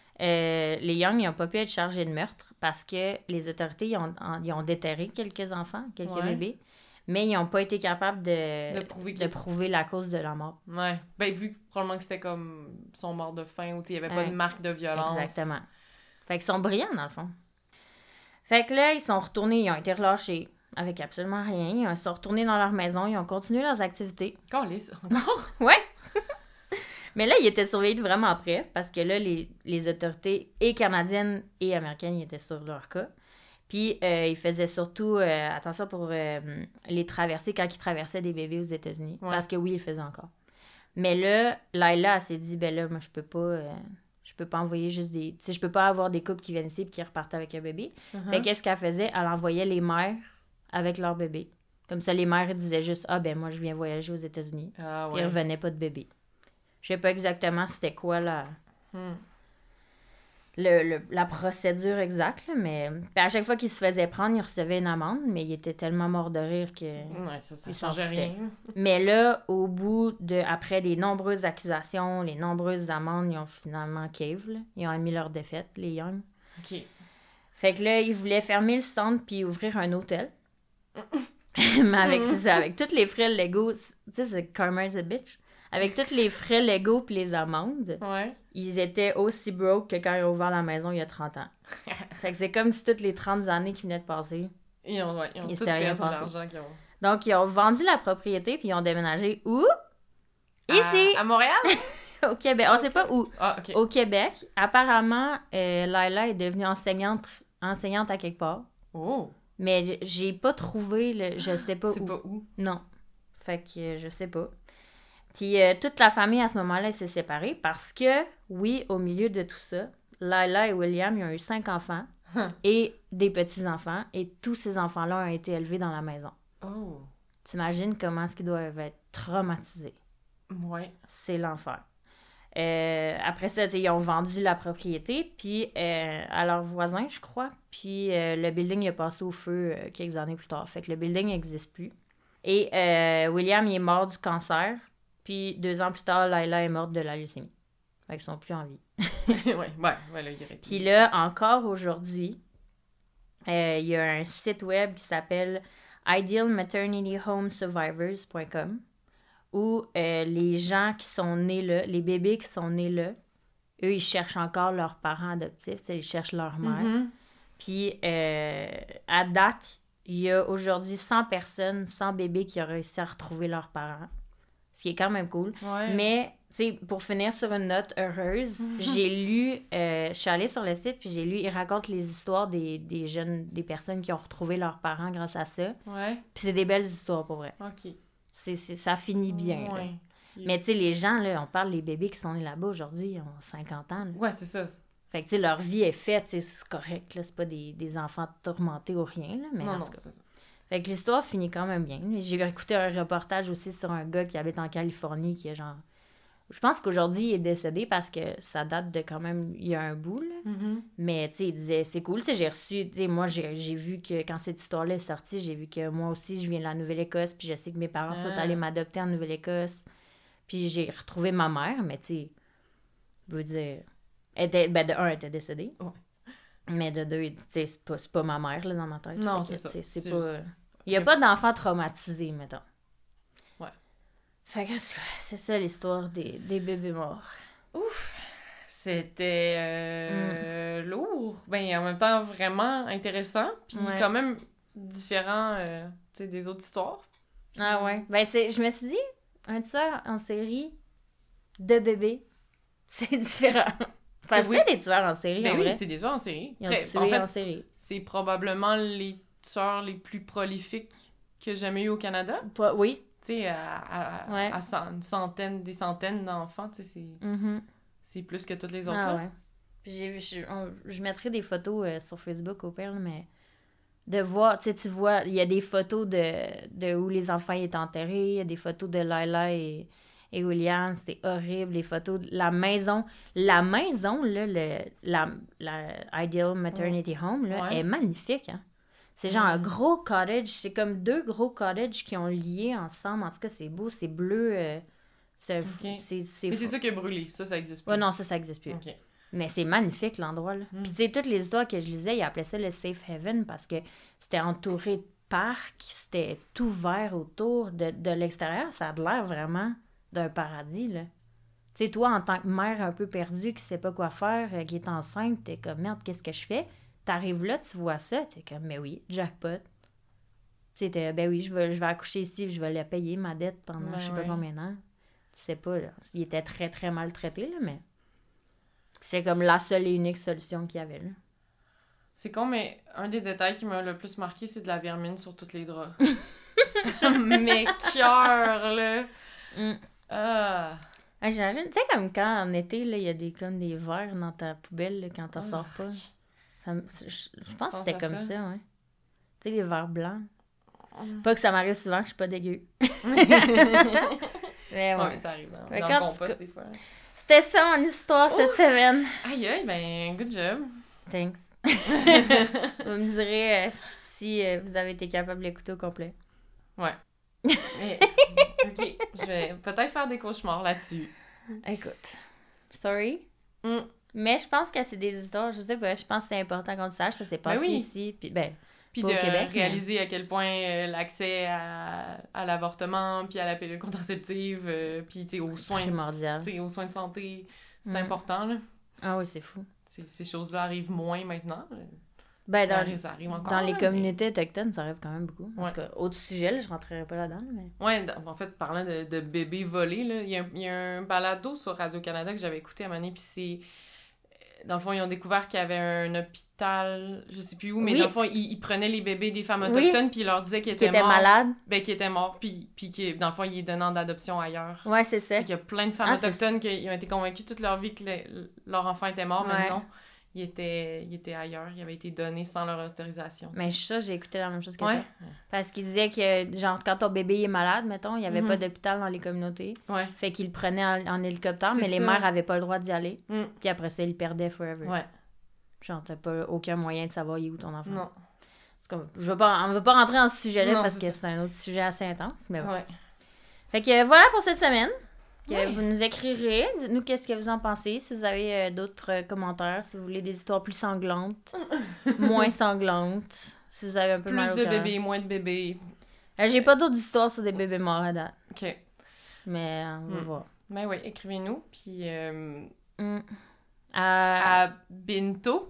les Young, ils n'ont pas pu être chargés de meurtre parce que les autorités, ils ont déterré quelques enfants, quelques bébés. Mais ils n'ont pas été capables de prouver la cause de la mort. Ouais. Ben, vu que probablement que c'était comme... Ils sont morts de faim ou il n'y avait pas de marque de violence. Exactement. Fait qu'ils sont brillants, dans le fond. Fait que là, ils sont retournés, ils ont été relâchés avec absolument rien. Ils sont retournés dans leur maison, ils ont continué leurs activités. Calisse, encore? Ouais! Mais là, il était surveillé vraiment près parce que là, les autorités et canadiennes et américaines étaient sur leur cas. Puis, ils faisaient surtout attention pour les traverser quand ils traversaient des bébés aux États-Unis. Ouais. Parce que oui, ils le faisaient encore. Mais là, Layla, elle s'est dit, ben là, moi, je peux pas envoyer juste des... Tu sais, je peux pas avoir des couples qui viennent ici et qui repartent avec un bébé. Fait qu'est-ce qu'elle faisait? Elle envoyait les mères avec leur bébé. Comme ça, les mères disaient juste, ah ben moi, je viens voyager aux États-Unis. Ah, ouais. Puis ils revenaient pas de bébé. Je sais pas exactement c'était quoi la procédure exacte, là, mais à chaque fois qu'il se faisait prendre, il recevait une amende, mais il était tellement mort de rire que... Ouais, ça changeait rien. Mais là, au bout après les nombreuses accusations, les nombreuses amendes, ils ont finalement cave, là. Ils ont admis leur défaite, les Young. OK. Fait que là, ils voulaient fermer le centre puis ouvrir un hôtel. Mais avec tous les frais légaux, tu sais, c'est Karma's a bitch. Avec tous les frais légaux puis les amendes, ils étaient aussi broke que quand ils ont ouvert la maison il y a 30 ans. Fait que c'est comme si toutes les 30 années qui venaient de passer, ils ont tout perdu l'argent qu'ils ont. Donc, ils ont vendu la propriété puis ils ont déménagé où? Ici! À Montréal? Au Québec. On sait pas où. Ah, OK. Au Québec. Apparemment, Layla est devenue enseignante à quelque part. Oh! Mais j'ai pas trouvé, je sais pas où. C'est pas où? Non. Fait que je sais pas. Puis toute la famille, à ce moment-là, s'est séparée parce que, oui, au milieu de tout ça, Layla et William, ils ont eu 5 enfants et des petits-enfants. Et tous ces enfants-là ont été élevés dans la maison. Oh! T'imagines comment est-ce qu'ils doivent être traumatisés? Ouais. C'est l'enfer. Après ça, ils ont vendu la propriété puis à leurs voisins, je crois. Puis le building est passé au feu quelques années plus tard. Fait que le building n'existe plus. Et William, il est mort du cancer. Puis 2 ans plus tard, Layla est morte de la leucémie. Fait qu'ils sont plus en vie. ouais, là, il y aurait... Puis là, encore aujourd'hui, il y a un site web qui s'appelle idealmaternityhomesurvivors.com où les gens qui sont nés là, les bébés qui sont nés là, eux, ils cherchent encore leurs parents adoptifs, ils cherchent leur mère. Mm-hmm. Puis à date, il y a aujourd'hui 100 personnes, 100 bébés qui ont réussi à retrouver leurs parents. Ce qui est quand même cool. Ouais. Mais, tu sais, pour finir sur une note heureuse, j'ai lu, je suis allée sur le site, puis j'ai lu, ils racontent les histoires des jeunes, des personnes qui ont retrouvé leurs parents grâce à ça. Ouais. Puis c'est des belles histoires, pour vrai. OK. Ça finit bien, là. Mais, tu sais, les gens, là, on parle des bébés qui sont nés là-bas aujourd'hui, ils ont 50 ans, là. Ouais, c'est ça. Fait que, tu sais, leur vie est faite, c'est correct, là. C'est pas des enfants tourmentés ou rien, là. Mais non, c'est ça. Fait que l'histoire finit quand même bien. J'ai écouté un reportage aussi sur un gars qui habite en Californie qui est genre... Je pense qu'aujourd'hui, il est décédé parce que ça date de quand même... Il y a un bout, là. Mm-hmm. Mais, tu sais, il disait, c'est cool. Tu sais, j'ai reçu... Tu sais, moi, j'ai vu que quand cette histoire-là est sortie, j'ai vu que moi aussi, je viens de la Nouvelle-Écosse, puis je sais que mes parents sont allés m'adopter en Nouvelle-Écosse. Puis j'ai retrouvé ma mère, mais, tu sais, je veux dire... de un, elle était décédée. Ouais. Mais de 2, tu sais, c'est pas ma mère, là, dans ma tête. Non, c'est ça. C'est pas... Il n'y a pas d'enfants traumatisés, mettons. Ouais. Fait que c'est ça l'histoire des bébés morts. Ouf! C'était lourd. Ben, en même temps, vraiment intéressant. Puis quand même différent, tu sais, des autres histoires. Puis... Ah ouais. Ben, je me suis dit, un tueur en série de bébés, c'est différent. Enfin, c'est des tueurs en série, ben en oui, vrai. c'est des tueurs en série. Ils ont tué en série. C'est probablement les tueurs les plus prolifiques que j'ai jamais eu au Canada. Oui. Tu sais, à une centaine, des centaines d'enfants, tu sais, c'est plus que toutes les autres. Ah ouais. Puis je mettrai des photos sur Facebook au pire, mais de voir, tu sais, tu vois, il y a des photos de où les enfants étaient enterrés, il y a des photos de Layla et William, c'était horrible, les photos de la maison. La maison, là, la Ideal Maternity Home, là, est magnifique, hein. C'est genre un gros cottage, c'est comme 2 gros cottages qui ont lié ensemble. En tout cas, c'est beau, c'est bleu. C'est Mais c'est ça qui a brûlé, ça existe plus. Ouais, non, ça existe plus. Okay. Mais c'est magnifique, l'endroit, là. Puis tu sais, toutes les histoires que je lisais, ils appelaient ça le Safe Haven parce que c'était entouré de parcs, c'était tout vert autour de l'extérieur. Ça a l'air vraiment d'un paradis, là. Tu sais, toi, en tant que mère un peu perdue, qui sait pas quoi faire, qui est enceinte, t'es comme, merde, qu'est-ce que je fais? T'arrives là, tu vois ça, t'es comme, mais oui, jackpot. Tu sais, ben oui, je vais accoucher ici, je vais la payer, ma dette, pendant je sais pas combien de temps. sais pas, là. Il était très, très maltraité, là, mais... C'est comme la seule et unique solution qu'il y avait, là. C'est con, mais un des détails qui m'a le plus marqué, c'est de la vermine sur tous les draps. Ça m'écoeure, là. Ah. J'imagine, tu sais, comme quand en été, là, il y a comme des verres dans ta poubelle, là, quand t'en sors pas. Je pense que c'était comme ça, ouais. Tu sais, les verres blancs. Pas que ça m'arrive souvent, je suis pas dégueu. Mais ouais. Mais ça arrive dans le compost, des fois. C'était ça, mon histoire, cette semaine. Aïe, aïe, ben, good job. Thanks. Vous me direz si vous avez été capable de l'écouter au complet. Ouais. Mais, ok, je vais peut-être faire des cauchemars là-dessus. Écoute, sorry. Mais je pense que c'est des histoires, je sais pas, je pense que c'est important qu'on le sache, ça s'est passé ici, puis de Québec, réaliser à quel point l'accès à l'avortement, puis à la pilule contraceptive, puis aux soins de santé, c'est important, là. Ah oui, c'est fou. Ces choses-là arrivent moins maintenant. Ça arrive encore. Dans les communautés autochtones, ça arrive quand même beaucoup. En tout cas, autre sujet, là, je rentrerai pas là-dedans. Mais... Ouais, en fait, parlant de bébés volés, là, il y a un balado sur Radio-Canada que j'avais écouté à un moment donné, puis c'est... Dans le fond, ils ont découvert qu'il y avait un hôpital, je sais plus où, mais dans le fond, ils prenaient les bébés des femmes autochtones, puis ils leur disaient qu'ils étaient morts. Malades. Ben, qu'ils étaient morts, puis dans le fond, ils les donnaient en adoption ailleurs. Ouais, c'est ça. Il y a plein de femmes autochtones qui ont été convaincues toute leur vie que leur enfant était mort, mais non. Il était ailleurs, il avait été donné sans leur autorisation. Mais ça, j'ai écouté la même chose que toi. Parce qu'il disait que, genre, quand ton bébé est malade, mettons, il n'y avait pas d'hôpital dans les communautés. Ouais. Fait qu'ils le prenaient en hélicoptère, mais les mères n'avaient pas le droit d'y aller. Puis après ça, ils le perdaient forever. Ouais. Genre, t'as pas aucun moyen de savoir où ton enfant. Non. On ne veut pas rentrer dans ce sujet-là parce que c'est un autre sujet assez intense, mais bon. Ouais. Fait que voilà pour cette semaine. Vous nous écrirez, dites-nous qu'est-ce que vous en pensez, si vous avez d'autres commentaires, si vous voulez des histoires plus sanglantes, moins sanglantes, si vous avez un peu plus mal au cœur. Plus de bébés, moins de bébés. J'ai pas d'autres histoires sur des bébés morts à date. OK. Mais on va voir. Ben oui, écrivez-nous, puis à bientôt.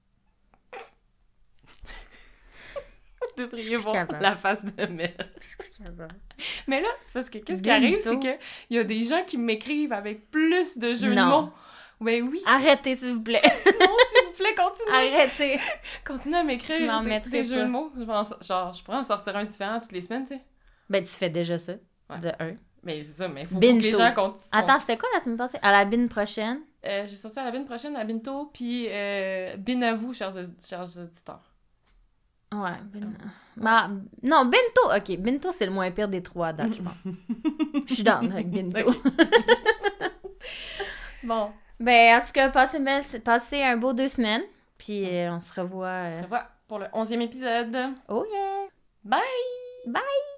Vous devriez voir la face de merde. Mais là, c'est parce que qu'est-ce qui arrive, c'est qu'il y a des gens qui m'écrivent avec plus de jeux de mots. Ben oui. Arrêtez, s'il vous plaît. Non, s'il vous plaît, continuez. Arrêtez. Continuez à m'écrire des jeux de mots. Genre, je pourrais en sortir un différent toutes les semaines, tu sais. Ben, tu fais déjà ça. De un. Mais c'est ça, mais faut que les gens continuent. Attends, c'était quoi la semaine passée? À la bine prochaine? J'ai sorti à la bine prochaine, à bientôt, puis bine à vous, chers auditeurs. Ouais, non, Bento, ok, Bento c'est le moins pire des trois à date, je pense. Je suis down avec Bento. Okay. Bon. Ben, en tout cas, passez un beau 2 semaines, puis on se revoit... pour le 11e épisode. Oh yeah! Bye! Bye!